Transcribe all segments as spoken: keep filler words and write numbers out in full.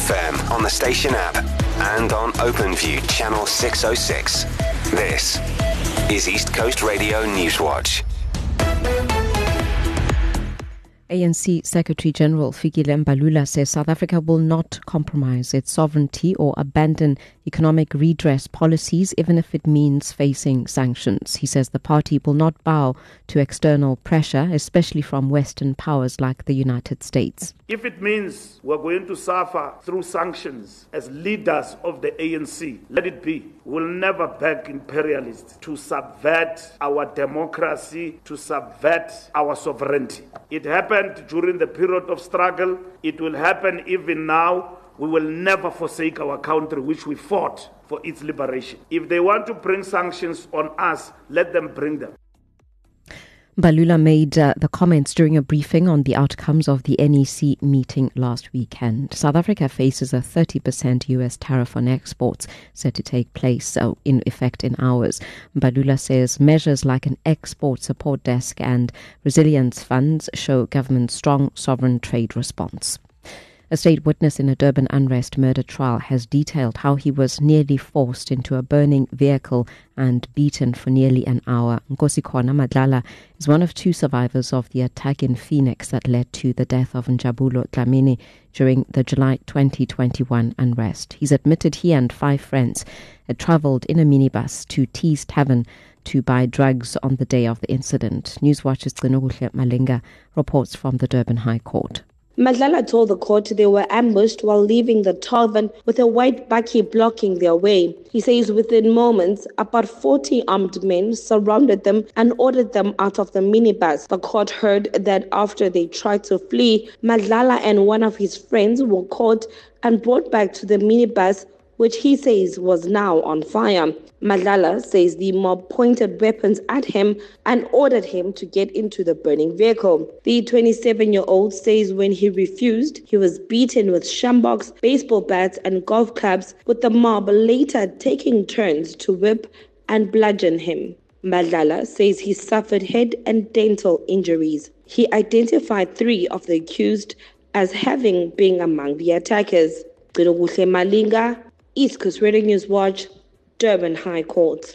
F M on the station app and on OpenView channel six oh six. This is East Coast Radio Newswatch. A N C Secretary-General Fikile Mbalula says South Africa will not compromise its sovereignty or abandon economic redress policies, even if it means facing sanctions. He says the party will not bow to external pressure, especially from Western powers like the United States. If it means we're going to suffer through sanctions as leaders of the A N C, let it be. We'll never beg imperialists to subvert our democracy, to subvert our sovereignty. It happened during the period of struggle. It will happen even now. We will never forsake our country, which we fought for its liberation. If they want to bring sanctions on us, let them bring them. Mbalula made uh, the comments during a briefing on the outcomes of the N E C meeting last weekend. South Africa faces a thirty percent U S tariff on exports set to take place uh, in effect in hours. Mbalula says measures like an export support desk and resilience funds show government's strong sovereign trade response. A state witness in a Durban unrest murder trial has detailed how he was nearly forced into a burning vehicle and beaten for nearly an hour. Nkosikhona Madlala is one of two survivors of the attack in Phoenix that led to the death of Njabulo Dlamini during the July twenty twenty-one unrest. He's admitted he and five friends had travelled in a minibus to T's Tavern to buy drugs on the day of the incident. Newswatch's Gcinokuhle Malinga reports from the Durban High Court. Madlala told the court they were ambushed while leaving the tavern with a white bakkie blocking their way. He says within moments, about forty armed men surrounded them and ordered them out of the minibus. The court heard that after they tried to flee, Madlala and one of his friends were caught and brought back to the minibus, which he says was now on fire. Madlala says the mob pointed weapons at him and ordered him to get into the burning vehicle. The twenty-seven-year-old says when he refused, he was beaten with shamboks, baseball bats and golf clubs, with the mob later taking turns to whip and bludgeon him. Madlala says he suffered head and dental injuries. He identified three of the accused as having been among the attackers. Gcinokuhle Malinga, East Coast Radio Newswatch, Durban High Court.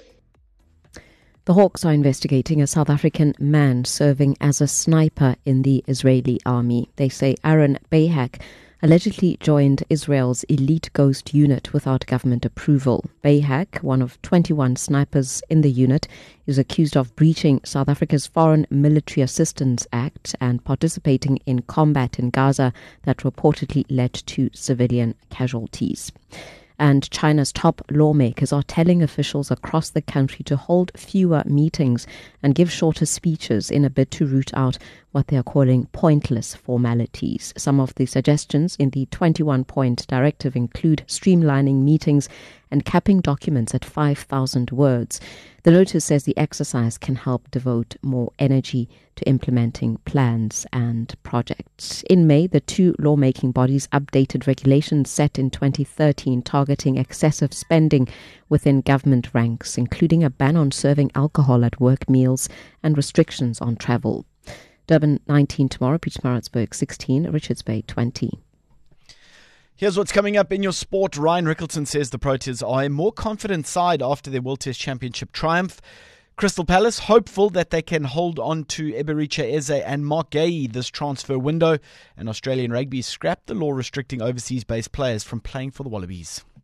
The Hawks are investigating a South African man serving as a sniper in the Israeli army. They say Aaron Bayhak allegedly joined Israel's elite ghost unit without government approval. Bayhak, one of twenty-one snipers in the unit, is accused of breaching South Africa's Foreign Military Assistance Act and participating in combat in Gaza that reportedly led to civilian casualties. And China's top lawmakers are telling officials across the country to hold fewer meetings and give shorter speeches in a bid to root out what they are calling pointless formalities. Some of the suggestions in the twenty-one point directive include streamlining meetings and capping documents at five thousand words. The notice says the exercise can help devote more energy to implementing plans and projects. In May, the two lawmaking bodies updated regulations set in twenty thirteen targeting excessive spending within government ranks, including a ban on serving alcohol at work meals and restrictions on travel. Durban nineteen tomorrow, Pietermaritzburg sixteen, Richards Bay twenty. Here's what's coming up in your sport. Ryan Rickelton says the Proteas are a more confident side after their World Test Championship triumph. Crystal Palace hopeful that they can hold on to Eberechi Eze and Mark Gay this transfer window. And Australian Rugby scrapped the law restricting overseas-based players from playing for the Wallabies.